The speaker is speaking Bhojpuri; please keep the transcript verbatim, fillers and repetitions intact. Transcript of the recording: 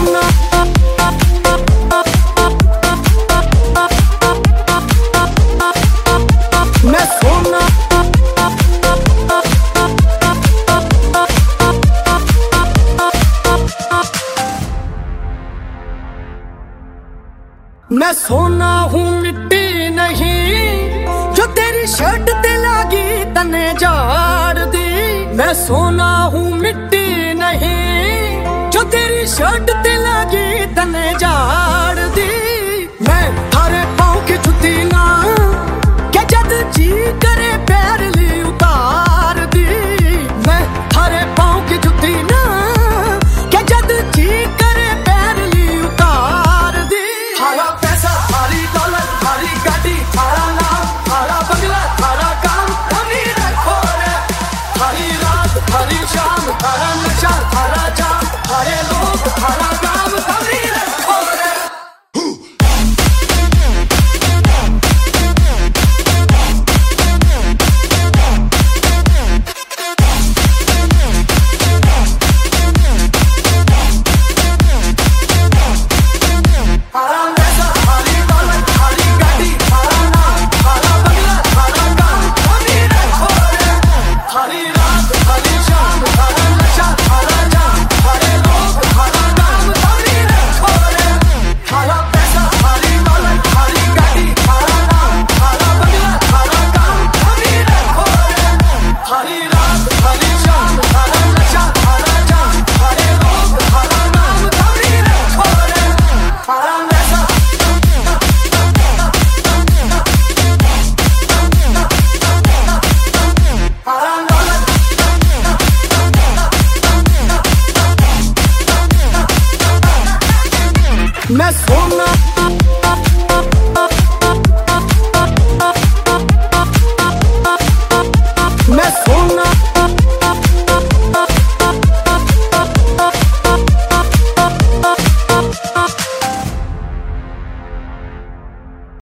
सोना मैं सोना मैं सोना हूँ मिट्टी नहीं जो तेरी शर्ट ते लागी तने झाड़ दी। मैं सोना हूँ मिट्टी नहीं जो तेरी शर्ट ते लागी तने झाड़ दी। मैं थारे पाँव की जुती ना क्या जद जी करे पैर ली उतार दी। मैं थारे पाँव की जुती ना क्या जद जी करे पैर ली उतार दी। थारा पैसा थारी दौलत थारी गाड़ी थारा नाम थारा बंगला थारा काम धनी रखो रे। थारी रात थारी शाम थारा नशा थारा जाम थारे लोग थारा काम धनी रखो रे। मैं सोना